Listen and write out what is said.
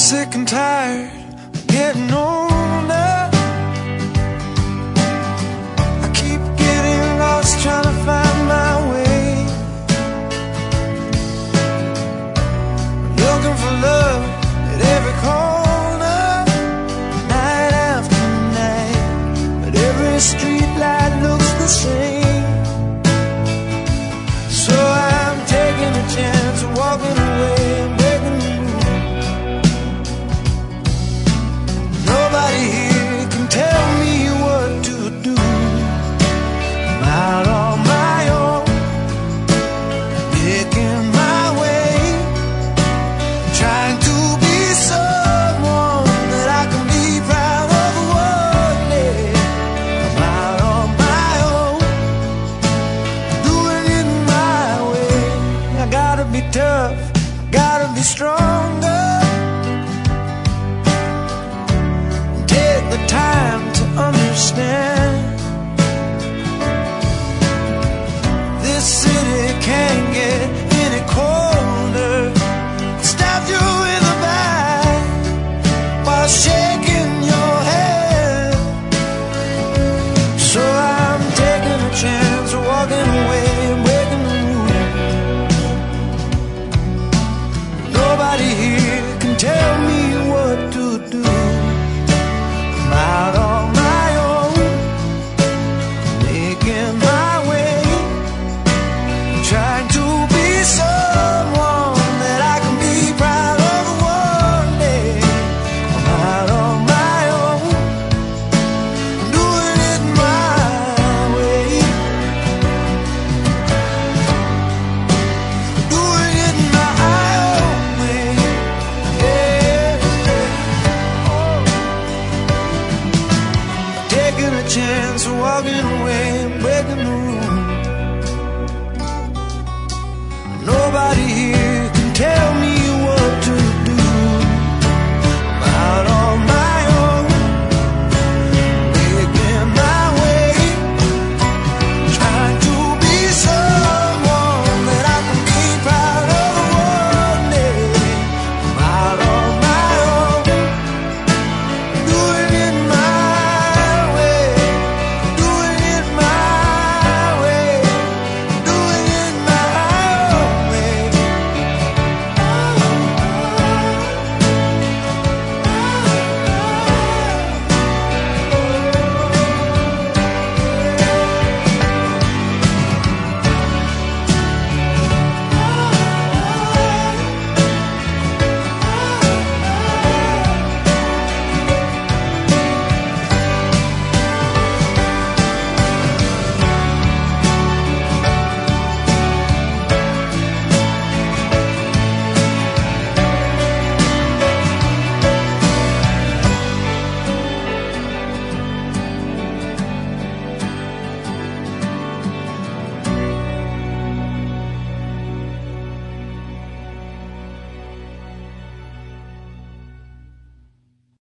sick and tired of getting older. I keep getting lost trying to find my way, looking for love at every corner, night after night, but every street light looks the same. So I'm taking a chance of walking away and breaking the mood. Nobody here can tell me what to do. I'm out on my own, making my way, trying to be someone that I can be proud of one day. I'm out on my own, doing it my way. I gotta be tough, gotta be stronger, take the time to understand